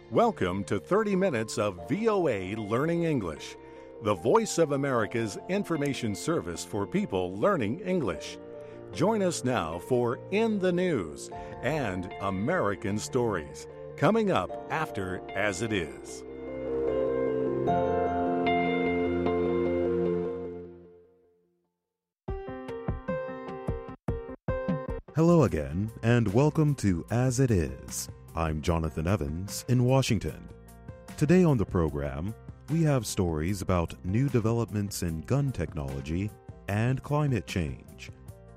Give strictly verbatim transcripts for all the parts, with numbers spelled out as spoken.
Welcome to thirty minutes of V O A Learning English, the voice of America's information service for people learning English. Join us now for In the News and American Stories, coming up after As It Is. Hello again, and welcome to As It Is. I'm Jonathan Evans in Washington. Today on the program, we have stories about new developments in gun technology and climate change.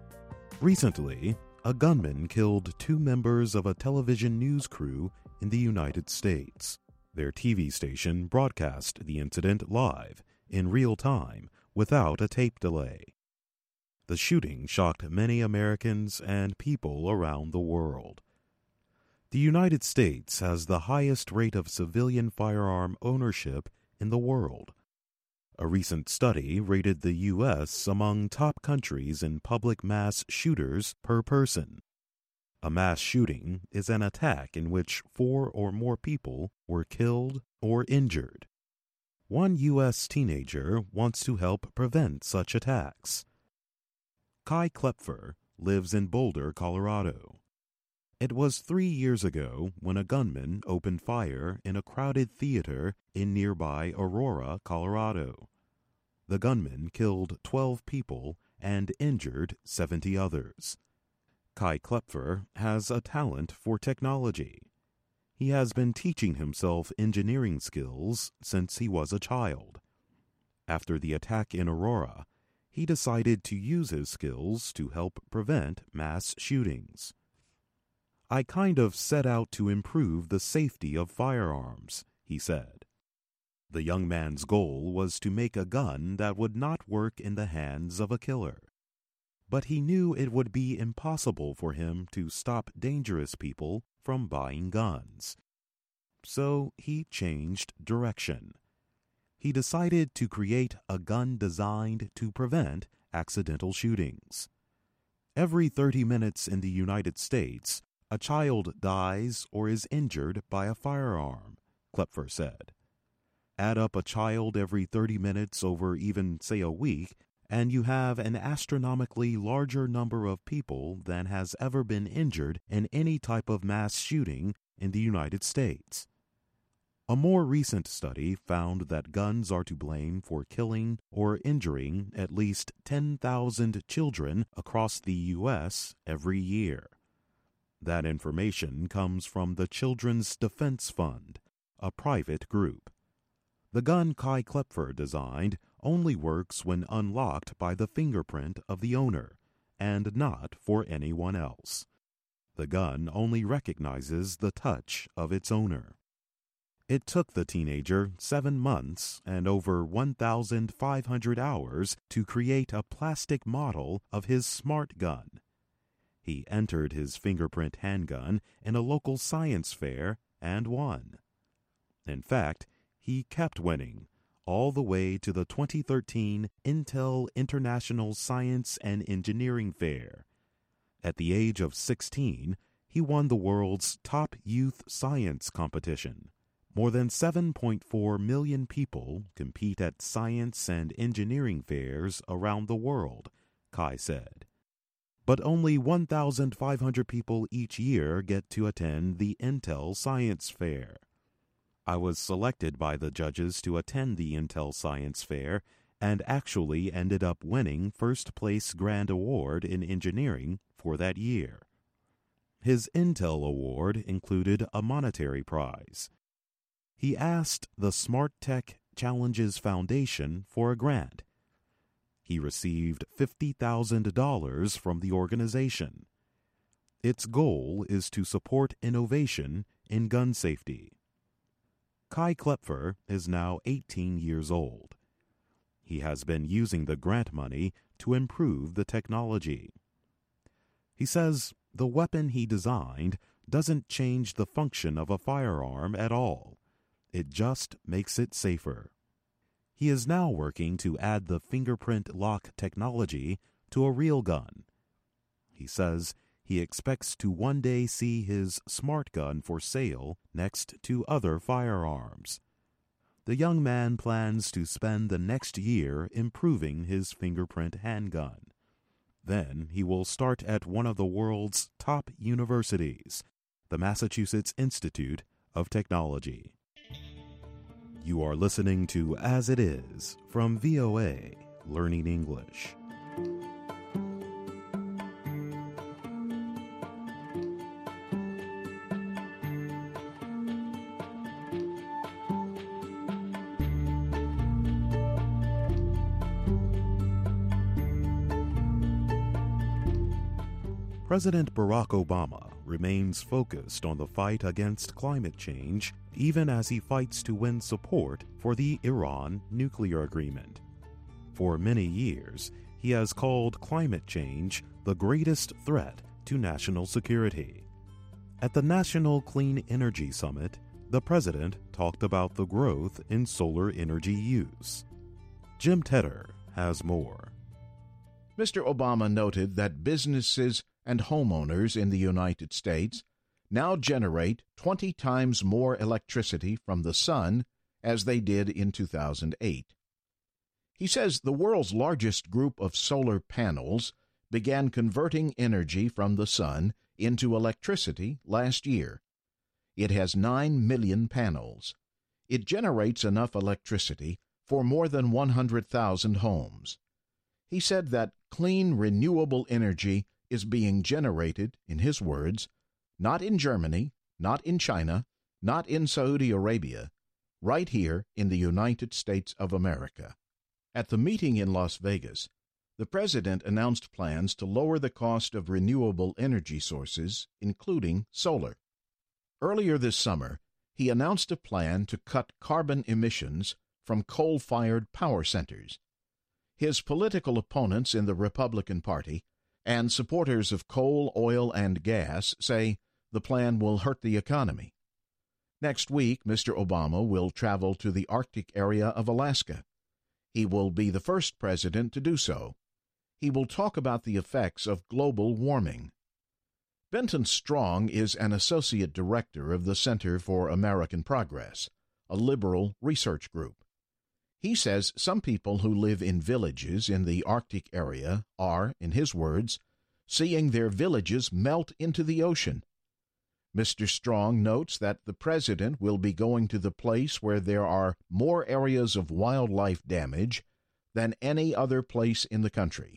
Recently, a gunman killed two members of a television news crew in the United States. Their T V station broadcast the incident live, in real time, without a tape delay. The shooting shocked many Americans and people around the world. The United States has the highest rate of civilian firearm ownership in the world. A recent study rated the U S among top countries in public mass shooters per person. A mass shooting is an attack in which four or more people were killed or injured. One U S teenager wants to help prevent such attacks. Kai Klepfer lives in Boulder, Colorado. It was three years ago when a gunman opened fire in a crowded theater in nearby Aurora, Colorado. The gunman killed twelve people and injured seventy others. Kai Klepfer has a talent for technology. He has been teaching himself engineering skills since he was a child. After the attack in Aurora, he decided to use his skills to help prevent mass shootings. I kind of set out to improve the safety of firearms, he said. The young man's goal was to make a gun that would not work in the hands of a killer. But he knew it would be impossible for him to stop dangerous people from buying guns. So he changed direction. He decided to create a gun designed to prevent accidental shootings. Every thirty minutes in the United States, a child dies or is injured by a firearm, Klepfer said. Add up a child every thirty minutes over even, say, a week, and you have an astronomically larger number of people than has ever been injured in any type of mass shooting in the United States. A more recent study found that guns are to blame for killing or injuring at least ten thousand children across the U S every year. That information comes from the Children's Defense Fund, a private group. The gun Kai Klepfer designed only works when unlocked by the fingerprint of the owner, and not for anyone else. The gun only recognizes the touch of its owner. It took the teenager seven months and over one thousand five hundred hours to create a plastic model of his smart gun. He entered his fingerprint handgun in a local science fair and won. In fact, he kept winning all the way to the twenty thirteen Intel International Science and Engineering Fair. At the age of sixteen, he won the world's top youth science competition. More than seven point four million people compete at science and engineering fairs around the world, Kai said. But only one thousand five hundred people each year get to attend the Intel Science Fair. I was selected by the judges to attend the Intel Science Fair and actually ended up winning first place grand award in engineering for that year. His Intel award included a monetary prize. He asked the Smart Tech Challenges Foundation for a grant. He received fifty thousand dollars from the organization. Its goal is to support innovation in gun safety. Kai Klepfer is now eighteen years old. He has been using the grant money to improve the technology. He says the weapon he designed doesn't change the function of a firearm at all. It just makes it safer. He is now working to add the fingerprint lock technology to a real gun. He says he he expects to one day see his smart gun for sale next to other firearms. The young man plans to spend the next year improving his fingerprint handgun. Then he will start at one of the world's top universities, the Massachusetts Institute of Technology. You are listening to As It Is from V O A, Learning English. President Barack Obama remains focused on the fight against climate change, even as he fights to win support for the Iran nuclear agreement. For many years, he has called climate change the greatest threat to national security. At the National Clean Energy Summit, the president talked about the growth in solar energy use. Jim Tedder has more. Mister Obama noted that businesses and homeowners in the United States now generate twenty times more electricity from the sun as they did in two thousand eight. He says the world's largest group of solar panels began converting energy from the sun into electricity last year. It has nine million panels. It generates enough electricity for more than one hundred thousand homes. He said that clean, renewable energy is being generated, in his words, not in Germany, not in China, not in Saudi Arabia, right here in the United States of America. At the meeting in Las Vegas, the president announced plans to lower the cost of renewable energy sources, including solar. Earlier this summer, he announced a plan to cut carbon emissions from coal-fired power centers. His political opponents in the Republican Party and supporters of coal, oil, and gas say the plan will hurt the economy. Next week, Mister Obama will travel to the Arctic area of Alaska. He will be the first president to do so. He will talk about the effects of global warming. Benton Strong is an associate director of the Center for American Progress, a liberal research group. He says some people who live in villages in the Arctic area are, in his words, seeing their villages melt into the ocean. Mister Strong notes that the president will be going to the place where there are more areas of wildlife damage than any other place in the country.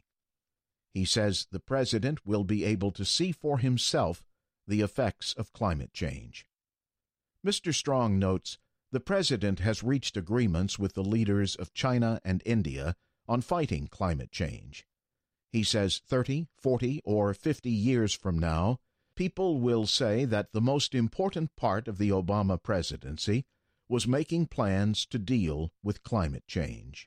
He says the president will be able to see for himself the effects of climate change. Mister Strong notes the president has reached agreements with the leaders of China and India on fighting climate change. He says thirty, forty, or fifty years from now, people will say that the most important part of the Obama presidency was making plans to deal with climate change.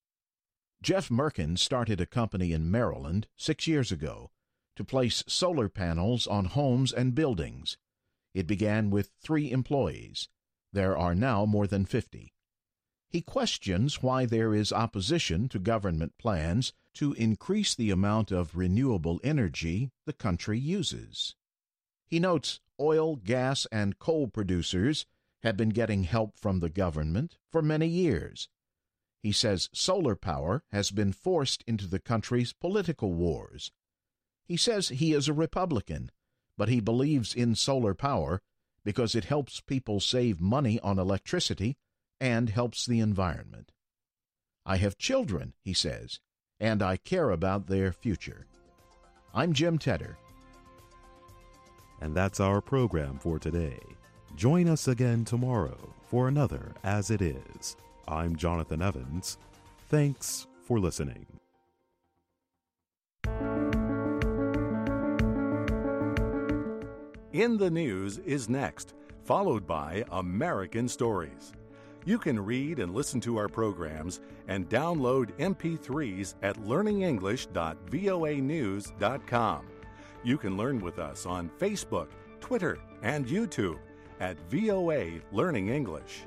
Jeff Merkin started a company in Maryland six years ago to place solar panels on homes and buildings. It began with three employees. There are now more than fifty. He questions why there is opposition to government plans to increase the amount of renewable energy the country uses. He notes oil, gas, and coal producers have been getting help from the government for many years. He says solar power has been forced into the country's political wars. He says he is a Republican, but he believes in solar power because it helps people save money on electricity and helps the environment. I have children, he says, and I care about their future. I'm Jim Tedder. And that's our program for today. Join us again tomorrow for another As It Is. I'm Jonathan Evans. Thanks for listening. In the News is next, followed by American Stories. You can read and listen to our programs and download M P threes at learning english dot voa news dot com. You can learn with us on Facebook, Twitter, and YouTube at V O A Learning English.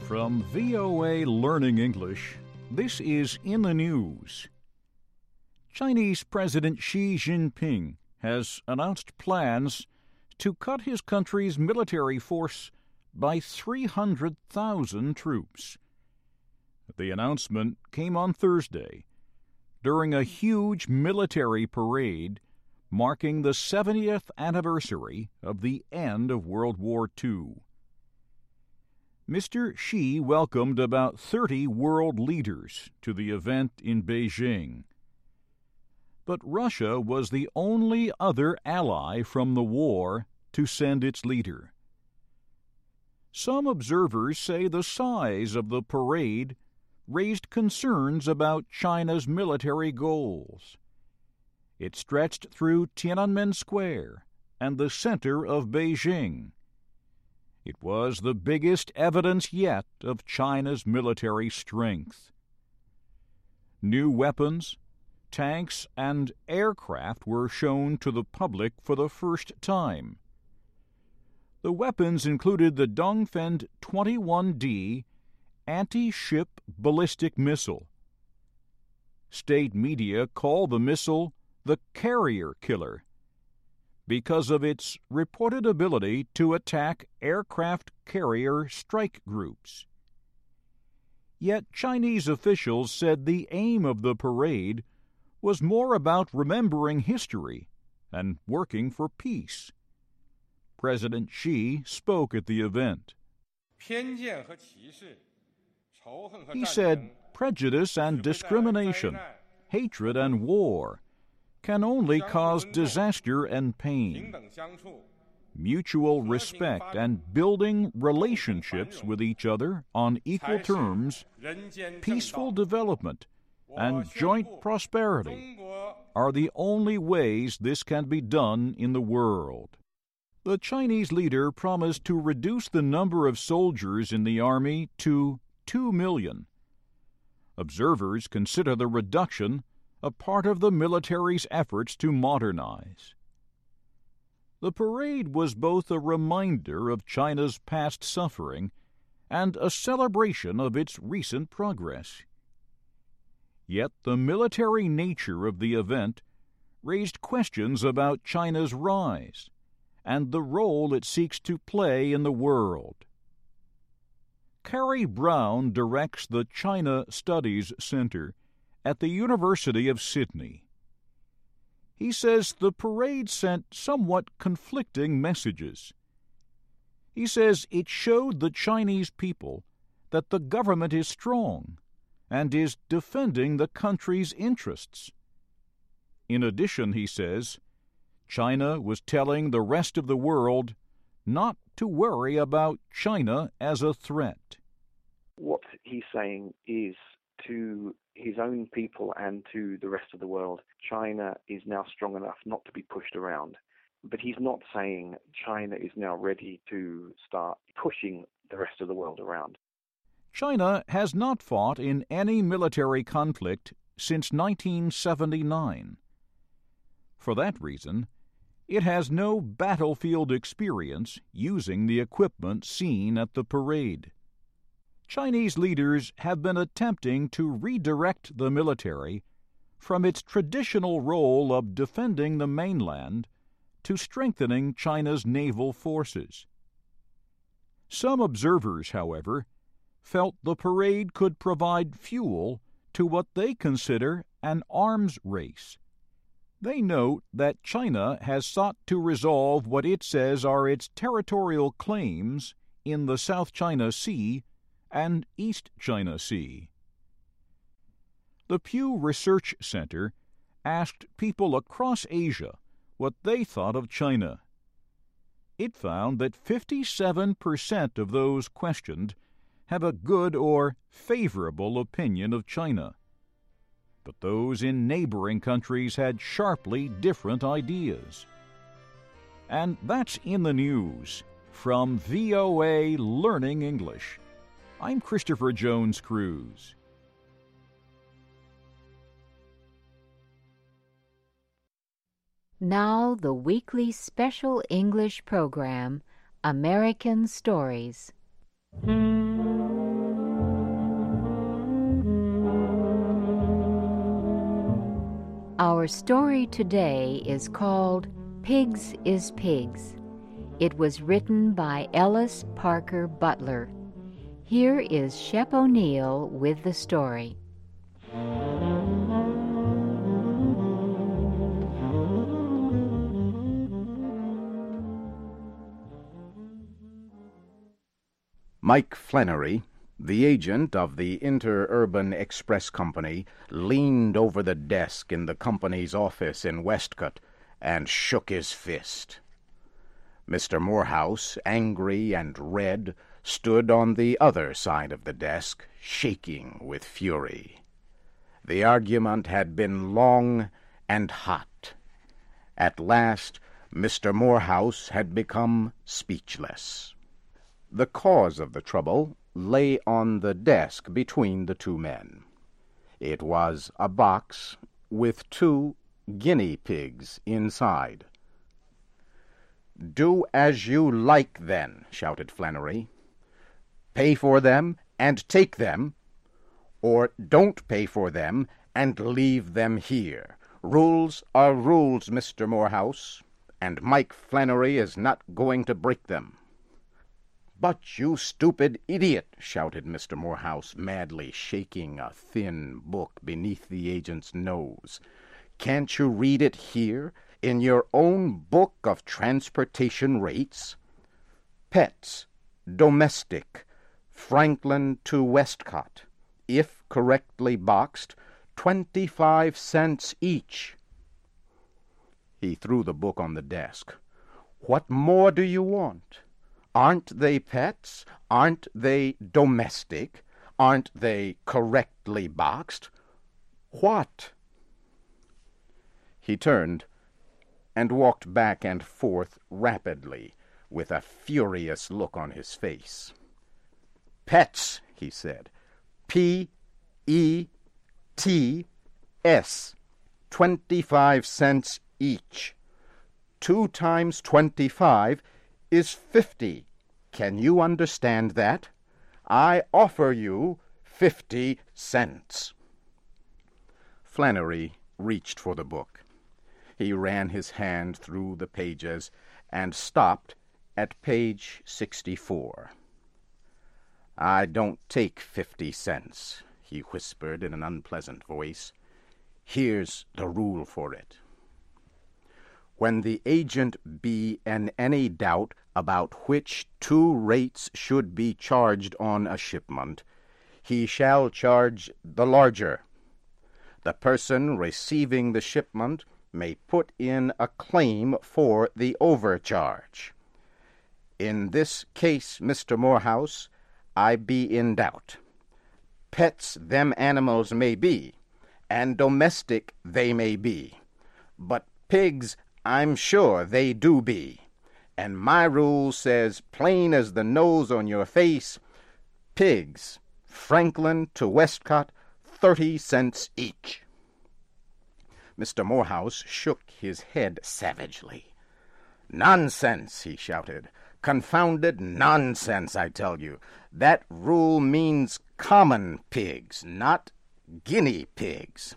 From V O A Learning English, this is In the News. Chinese President Xi Jinping has announced plans to cut his country's military force by three hundred thousand troops. The announcement came on Thursday during a huge military parade marking the seventieth anniversary of the end of World War Two. Mister Xi welcomed about thirty world leaders to the event in Beijing. But Russia was the only other ally from the war to send its leader. Some observers say the size of the parade raised concerns about China's military goals. It stretched through Tiananmen Square and the center of Beijing. It was the biggest evidence yet of China's military strength. New weapons, tanks, and aircraft were shown to the public for the first time. The weapons included the Dongfeng twenty-one D anti-ship ballistic missile. State media call the missile the carrier killer because of its reported ability to attack aircraft carrier strike groups. Yet Chinese officials said the aim of the parade was more about remembering history and working for peace. President Xi spoke at the event. He said prejudice and discrimination, hatred and war can only cause disaster and pain. Mutual respect and building relationships with each other on equal terms, peaceful development, and joint prosperity are the only ways this can be done in the world. The Chinese leader promised to reduce the number of soldiers in the army to two million. Observers consider the reduction a part of the military's efforts to modernize. The parade was both a reminder of China's past suffering and a celebration of its recent progress. Yet the military nature of the event raised questions about China's rise and the role it seeks to play in the world. Carrie Brown directs the China Studies Center at the University of Sydney. He says the parade sent somewhat conflicting messages. He says it showed the Chinese people that the government is strong and is defending the country's interests. In addition, he says, China was telling the rest of the world not to worry about China as a threat. What he's saying is to his own people and to the rest of the world, China is now strong enough not to be pushed around. But he's not saying China is now ready to start pushing the rest of the world around. China has not fought in any military conflict since nineteen seventy-nine. For that reason, it has no battlefield experience using the equipment seen at the parade. Chinese leaders have been attempting to redirect the military from its traditional role of defending the mainland to strengthening China's naval forces. Some observers, however, felt the parade could provide fuel to what they consider an arms race. They note that China has sought to resolve what it says are its territorial claims in the South China Sea and East China Sea. The Pew Research Center asked people across Asia what they thought of China. It found that fifty-seven percent of those questioned have a good or favorable opinion of China. But those in neighboring countries had sharply different ideas. And that's In the News from V O A Learning English. I'm Christopher Jones Cruz. Now the weekly special English program, American Stories. Our story today is called Pigs is Pigs. It was written by Ellis Parker Butler. Here is Shep O'Neill with the story. Mike Flannery, the agent of the Interurban Express Company, leaned over the desk in the company's office in Westcott and shook his fist. Mister Morehouse, angry and red, stood on the other side of the desk, shaking with fury. The argument had been long and hot. At last, Mister Morehouse had become speechless. The cause of the trouble lay on the desk between the two men. It was a box with two guinea pigs inside. "Do as you like, then," shouted Flannery. "Pay for them and take them, or don't pay for them and leave them here. Rules are rules, Mister Morehouse, and Mike Flannery is not going to break them." "But, you stupid idiot," shouted Mister Morehouse, madly shaking a thin book beneath the agent's nose. "Can't you read it here, in your own book of transportation rates? Pets, domestic, Franklin to Westcott, if correctly boxed, twenty-five cents each." He threw the book on the desk. "What more do you want? Aren't they pets? Aren't they domestic? Aren't they correctly boxed? What?" He turned and walked back and forth rapidly, with a furious look on his face. "Pets," he said. P E T S. Twenty-five cents each. Two times twenty-five is fifty. Can you understand that? I offer you fifty cents. Flannery reached for the book. He ran his hand through the pages and stopped at page sixty-four. "I don't take fifty cents, he whispered in an unpleasant voice. "Here's the rule for it. When the agent be in any doubt about which two rates should be charged on a shipment, he shall charge the larger. The person receiving the shipment may put in a claim for the overcharge. In this case, Mister Morehouse, I be in doubt. Pets them animals may be, and domestic they may be, but pigs I'm sure they do be, and my rule says, plain as the nose on your face, pigs, Franklin to Westcott, thirty cents each." Mister Morehouse shook his head savagely. "Nonsense," he shouted. "Confounded nonsense, I tell you. That rule means common pigs, not guinea pigs."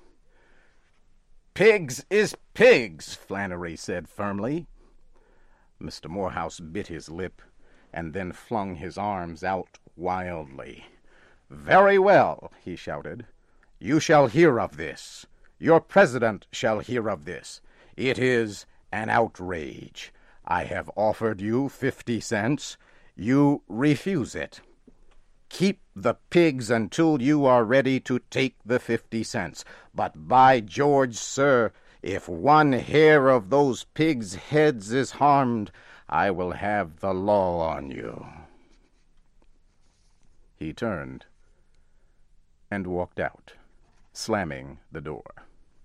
"Pigs is pigs," Flannery said firmly. Mister Morehouse bit his lip and then flung his arms out wildly. "Very well," he shouted. "You shall hear of this. Your president shall hear of this. It is an outrage. I have offered you fifty cents. You refuse it. Keep the pigs until you are ready to take the fifty cents. But by George, sir, if one hair of those pigs' heads is harmed, I will have the law on you." He turned and walked out, slamming the door.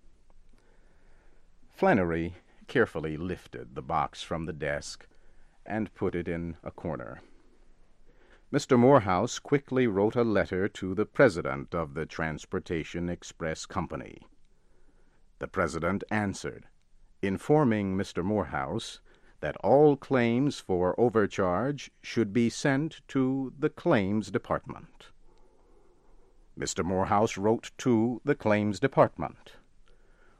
Flannery carefully lifted the box from the desk and put it in a corner. Mister Morehouse quickly wrote a letter to the president of the Transportation Express Company. The president answered, informing Mister Morehouse that all claims for overcharge should be sent to the Claims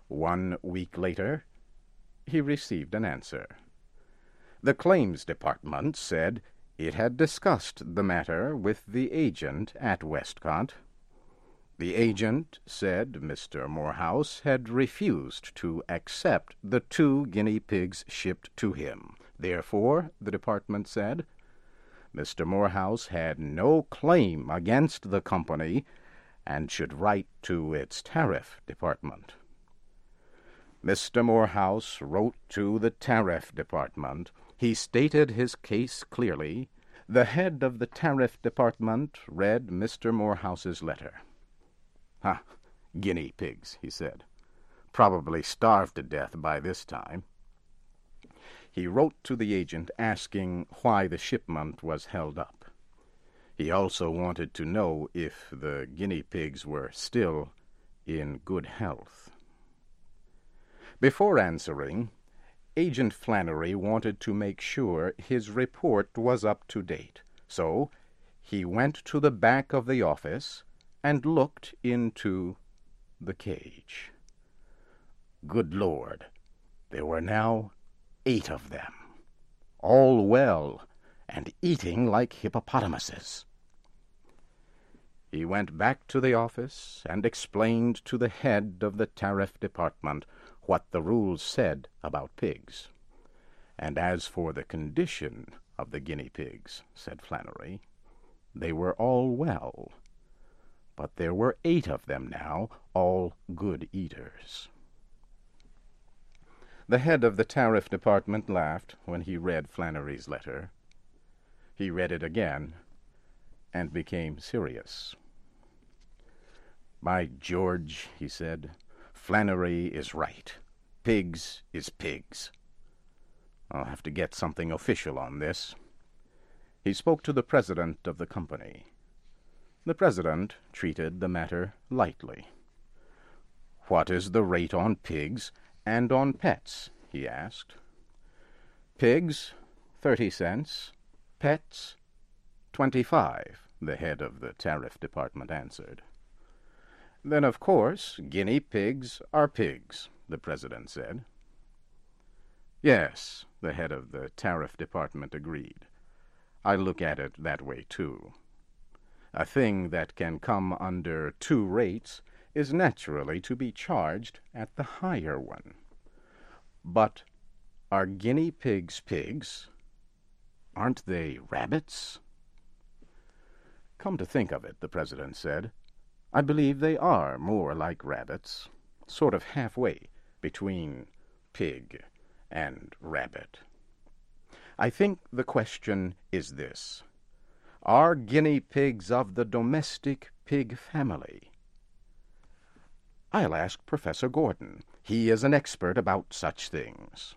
One week later, he received an answer. The claims department said it had discussed the matter with the agent at Westcott. The agent said Mister Morehouse had refused to accept the two guinea pigs shipped to him. Therefore, the department said, Mister Morehouse had no claim against the company and should write to its tariff department. Mister Morehouse wrote to the tariff department. He stated his case clearly. The head of the tariff department read Mister Morehouse's letter. "Ha, guinea pigs," he said. "Probably starved to death by this time." He wrote to the agent asking why the shipment was held up. He also wanted to know if the guinea pigs were still in good health. Before answering, Agent Flannery wanted to make sure his report was up to date, so he went to the back of the office and looked into the cage. Good Lord, there were now eight of them, all well and eating like hippopotamuses. He went back to the office and explained to the head of the tariff department what the rules said about pigs. And as for the condition of the guinea pigs, said Flannery, they were all well. But there were eight of them now, all good eaters. The head of the tariff department laughed when he read Flannery's letter. He read it again and became serious. "By George," he said, "Flannery is right. Pigs is pigs. I'll have to get something official on this." He spoke to the president of the company. The president treated the matter lightly. "What is the rate on pigs and on pets?" he asked. "Pigs, thirty cents. Pets, twenty-five, the head of the tariff department answered. "Then, of course, guinea pigs are pigs," the president said. "Yes," the head of the tariff department agreed. "I look at it that way, too. A thing that can come under two rates is naturally to be charged at the higher one. But are guinea pigs pigs? Aren't they rabbits?" "Come to think of it," the president said, "I believe they are more like rabbits, sort of halfway between pig and rabbit. I think the question is this: are guinea pigs of the domestic pig family? I'll ask Professor Gordon. He is an expert about such things."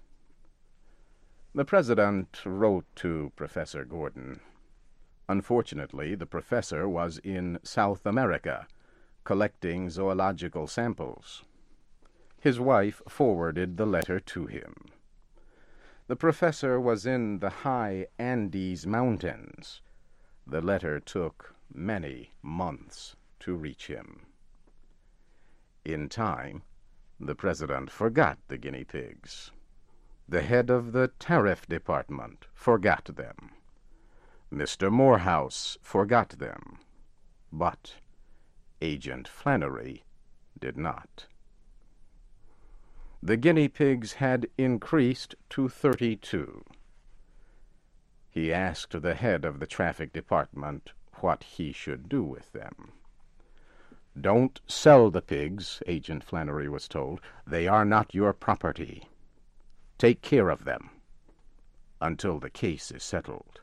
The president wrote to Professor Gordon. Unfortunately, the professor was in South America, collecting zoological samples. His wife forwarded the letter to him. The professor was in the high Andes Mountains. The letter took many months to reach him. In time, the president forgot the guinea pigs. The head of the tariff department forgot them. Mister Morehouse forgot them. But Agent Flannery did not. The guinea pigs had increased to thirty-two. He asked the head of the traffic department what he should do with them. "Don't sell the pigs," Agent Flannery was told. "They are not your property. Take care of them until the case is settled."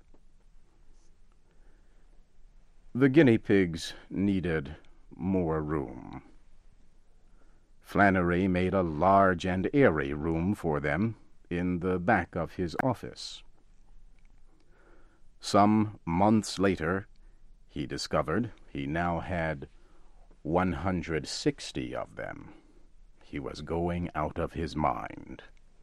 The guinea pigs needed more room. Flannery made a large and airy room for them in the back of his office. Some months later, he discovered he now had one hundred sixty of them. He was going out of his mind.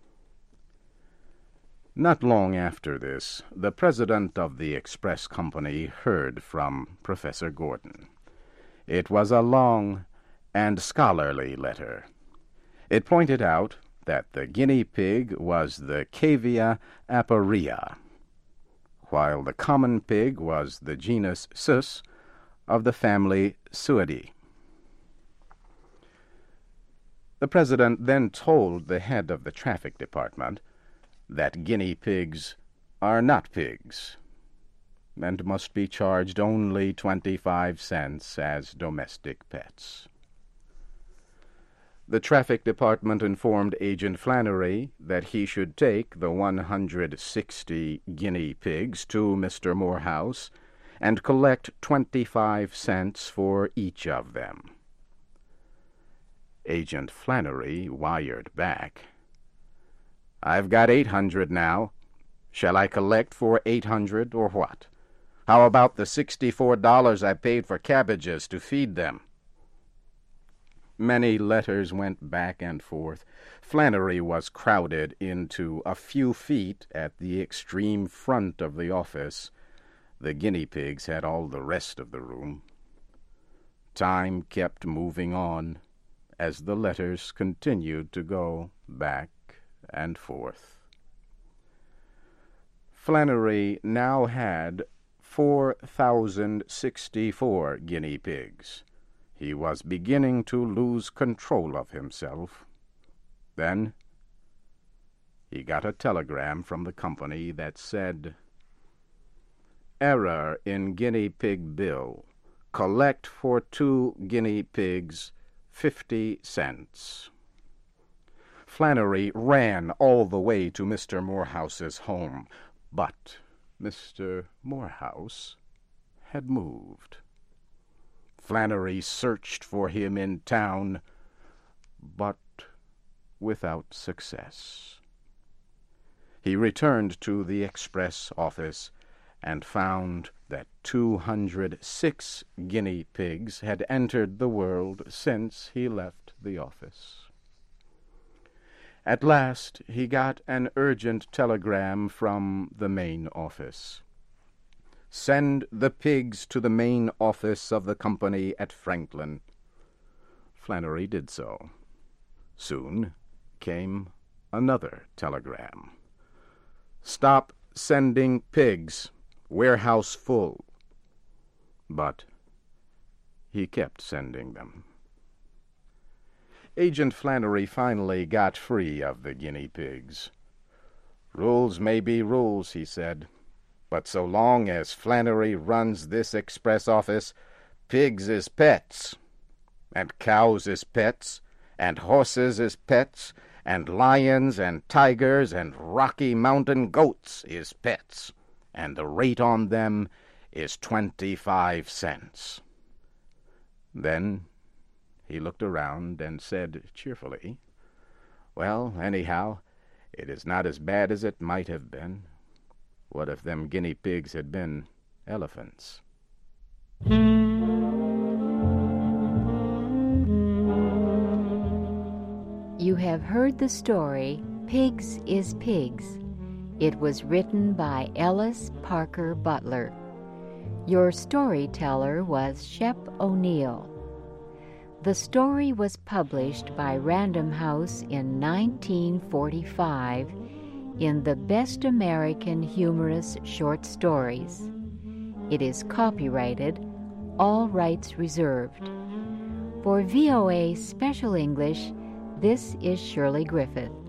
Not long after this, the president of the Express Company heard from Professor Gordon. It was a long and scholarly letter. It pointed out that the guinea pig was the Cavia aparia, while the common pig was the genus Sus of the family Suidae. The president then told the head of the traffic department that guinea pigs are not pigs and must be charged only twenty-five cents as domestic pets. The traffic department informed Agent Flannery that he should take the one hundred sixty guinea pigs to Mister Morehouse and collect twenty-five cents for each of them. Agent Flannery wired back, "I've got eight hundred now. Shall I collect for eight hundred or what? How about the sixty-four dollars I paid for cabbages to feed them?" Many letters went back and forth. Flannery was crowded into a few feet at the extreme front of the office. The guinea pigs had all the rest of the room. Time kept moving on as the letters continued to go back and forth. Flannery now had four thousand sixty-four guinea pigs. He was beginning to lose control of himself. Then he got a telegram from the company that said, "Error in guinea pig bill. Collect for two guinea pigs, fifty cents." Flannery ran all the way to Mister Morehouse's home, but Mister Morehouse had moved. Flannery searched for him in town, but without success. He returned to the express office and found that two hundred six guinea pigs had entered the world since he left the office. At last he got an urgent telegram from the main office. "Send the pigs to the main office of the company at Franklin." Flannery did so. Soon came another telegram. "Stop sending pigs. Warehouse full." But he kept sending them. Agent Flannery finally got free of the guinea pigs. "Rules may be rules," he said, "but so long as Flannery runs this express office, pigs is pets, and cows is pets, and horses is pets, and lions and tigers and Rocky Mountain goats is pets, and the rate on them is twenty-five cents. Then he looked around and said cheerfully, "Well, anyhow, it is not as bad as it might have been. What if them guinea pigs had been elephants?" You have heard the story, Pigs is Pigs. It was written by Ellis Parker Butler. Your storyteller was Shep O'Neill. The story was published by Random House in nineteen forty-five in the Best American Humorous Short Stories. It is copyrighted, all rights reserved. For V O A Special English, this is Shirley Griffith.